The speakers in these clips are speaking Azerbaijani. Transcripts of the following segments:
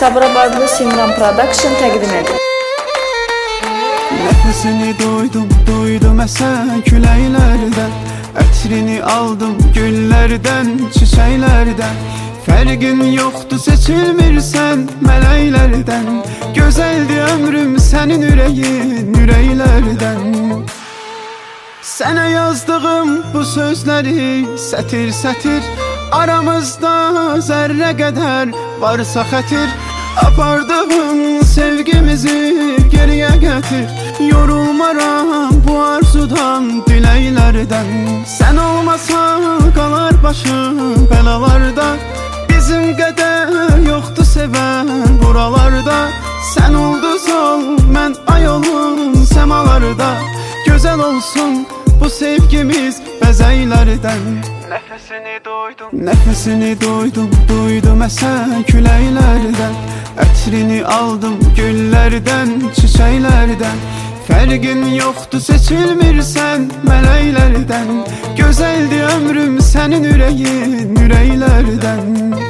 Sabirabadlı Simran Production təqdim edir. Nefesini duydum esen küləklərdən, ətrini aldım güllərdən, çiçəklərdən. Fərqin yoxdur, seçilmirsən mələklərdən. Gözəldir ömrüm sənin ürəklərdən. Sənə yazdığım bu sözləri sətir aramızda zərrə qədər varsa xətir. Apardığım sevgimizi geriyə gətir. Yorulmaram bu arzudan, diləklərdən. Sən olmasan qalar başım bəlalarda. Bizim qədər yoxdur sevən buralarda. Sən ulduz ol, mən ay olum semalarda. Gözəl olsun bu sevgimiz bəzəklərdən. Nefesini duydum əsən küləklərdən, ətrini aldım güllərdən, çiçəklərdən. Fərqin yoxdur, seçilmirsən mələklərdən. Gözəldir ömrüm sənin ürəklərdən.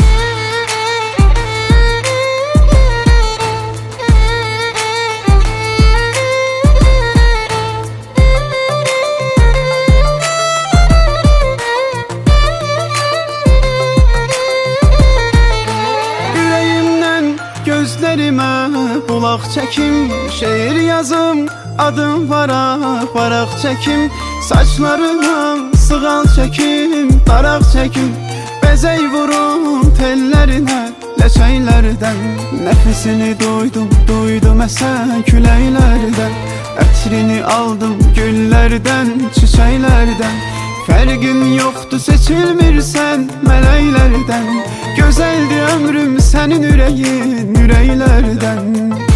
Gözlərimə bulaq çəkim, şeir yazım, adım varaq çəkim. Saçlarına sığal çəkim, daraq çəkim. Bəzək vurum tellərinə, ləçəklərdən. Nefesini duydum əsən küləklərdən, ətrini aldım güllərdən, çiçəklərdən. Fərqin yoxdur, seçilmirsən mələklərdən. Gözəldir ömrüm sənin ürəklərdən.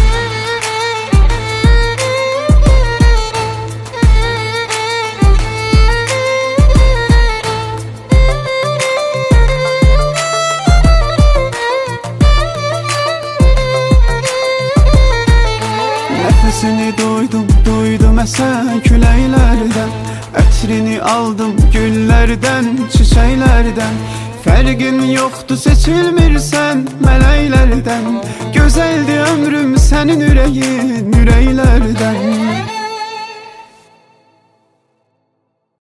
Nefesini duydum əsən küləklərdən, ətrini aldım güllərdən, çiçəklərdən. Fərqin yoxdur, seçilmirsən mələklərdən. Gözəldir ömrüm sənin ürəklərdən.